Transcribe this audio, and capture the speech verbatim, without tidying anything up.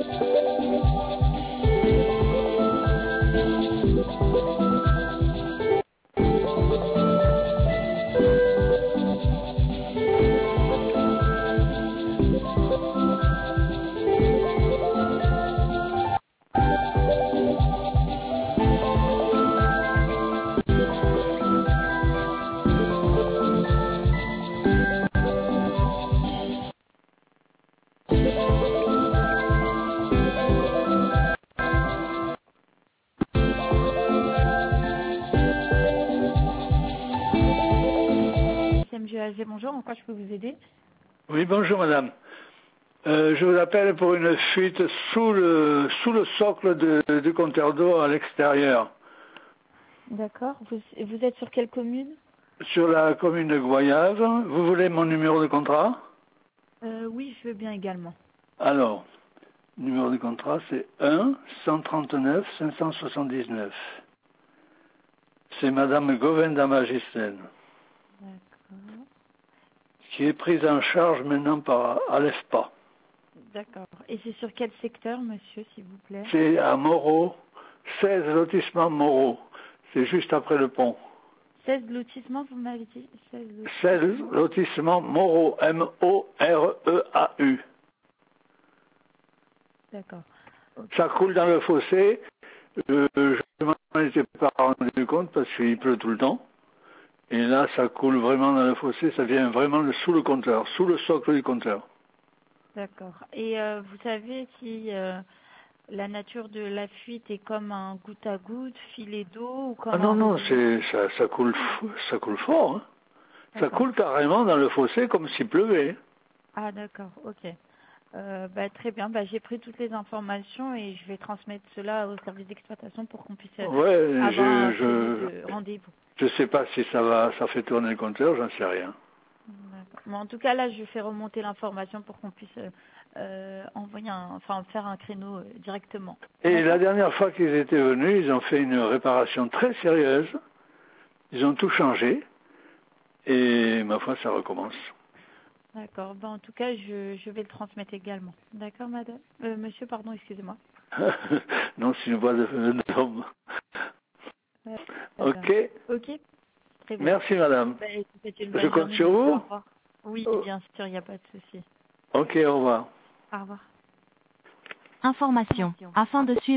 M G A G, bonjour, en quoi je peux vous aider? Oui, bonjour madame. Euh, je vous appelle pour une fuite sous le, sous le socle de, du compteur d'eau à l'extérieur. D'accord. Vous, vous êtes sur quelle commune? Sur la commune de Goyave. Vous voulez mon numéro de contrat? euh, Oui, je veux bien également. Alors, numéro de contrat c'est un cent trente-neuf cinq cent soixante-dix-neuf. C'est madame Govinda Magistène, D'accord. qui est prise en charge maintenant par Alefpa. D'accord. Et c'est sur quel secteur, monsieur, s'il vous plaît? C'est à Moreau, seize lotissement Moreau. C'est juste après le pont. seize lotissements, vous m'avez dit? seize seize lotissements. lotissement Moreau, M O R E A U. D'accord. Okay. Ça coule dans le fossé. Euh, je m'en étais pas rendu compte parce qu'il pleut tout le temps. Et là, ça coule vraiment dans le fossé. Ça vient vraiment de sous le compteur, sous le socle du compteur. D'accord. Et euh, vous savez si euh, la nature de la fuite est comme un goutte à goutte, filet d'eau ou Ah comme non, un non, ruisseau? c'est ça, ça coule, ça coule fort. Hein. Ça D'accord. coule carrément dans le fossé comme s'il pleuvait. Ah d'accord, ok. Euh, bah, très bien, bah, j'ai pris toutes les informations et je vais transmettre cela au service d'exploitation pour qu'on puisse euh, Ouais, avoir un je, créneau je, de rendez-vous. je sais pas si ça va, ça fait tourner le compteur, j'en sais rien. D'accord. Mais en tout cas, là, je fais remonter l'information pour qu'on puisse euh, euh, envoyer un, enfin, faire un créneau euh, directement. Et la D'accord? dernière fois qu'ils étaient venus, ils ont fait une réparation très sérieuse. Ils ont tout changé. Et ma foi, ça recommence. D'accord. Ben, en tout cas, je, je vais le transmettre également. D'accord, madame? Euh, monsieur, pardon, excusez-moi. Non, c'est une voix de d'homme. Euh, Ok. ok, très bien. Merci, madame. Ben, je vous souhaite une Je bonne compte journée, sur monsieur. Au vous. revoir. Oui, bien sûr, il n'y a pas de souci. Ok, au revoir. Au revoir. Information. Afin de suivre